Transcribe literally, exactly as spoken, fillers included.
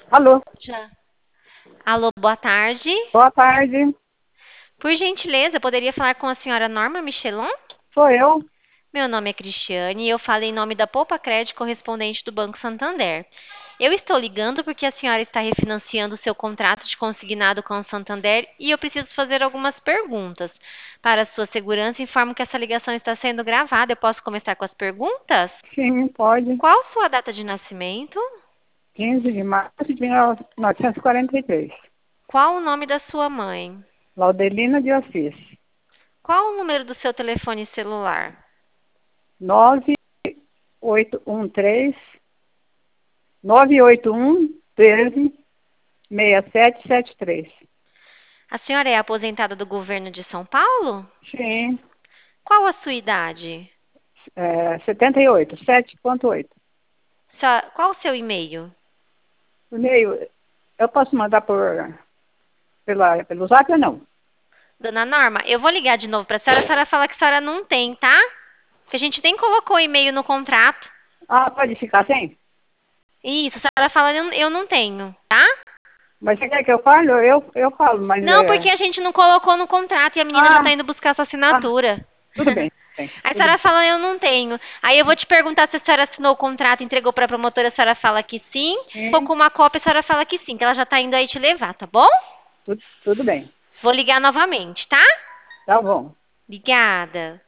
Alô, Já. Alô, boa tarde. boa tarde. Por gentileza, poderia falar com a senhora Norma Michelon? Sou eu. Meu nome é Cristiane e eu falo em nome da Poupa Crédito correspondente do Banco Santander. Eu estou ligando porque a senhora está refinanciando o seu contrato de consignado com o Santander e eu preciso fazer algumas perguntas. Para a sua segurança, informo que essa ligação está sendo gravada. Eu posso começar com as perguntas? Sim, pode. Qual sua data de nascimento? quinze de março de mil novecentos e quarenta e três. Qual o nome da sua mãe? Laudelina de Assis. Qual o número do seu telefone celular? nove oito um três, nove oito um treze, seis sete sete três. A senhora é aposentada do governo de São Paulo? Sim, Qual a sua idade? é, setenta e oito, sete ponto oito. Sua- Qual o seu e-mail? E-mail, eu posso mandar por, pela, pelo zap ou não? Dona Norma, eu vou ligar de novo para a senhora. A senhora fala que a senhora não tem, tá? Que a gente nem colocou e-mail no contrato. Ah, pode ficar sem? Isso, a senhora fala eu eu não tenho, tá? Mas você quer que eu fale? Eu, eu falo, mas Não, porque é... a gente não colocou no contrato e a menina já Ah, tá indo buscar sua ah, assinatura. tudo bem, tudo bem, Aí a tudo senhora bem. fala eu não tenho. Aí eu vou te perguntar se a senhora assinou o contrato, entregou para a promotora, a senhora fala que sim. Se for Sim, com uma cópia, a senhora fala que sim, que ela já tá indo aí te levar, tá bom? tudo, tudo bem. Vou ligar novamente, tá? Tá bom. Obrigada.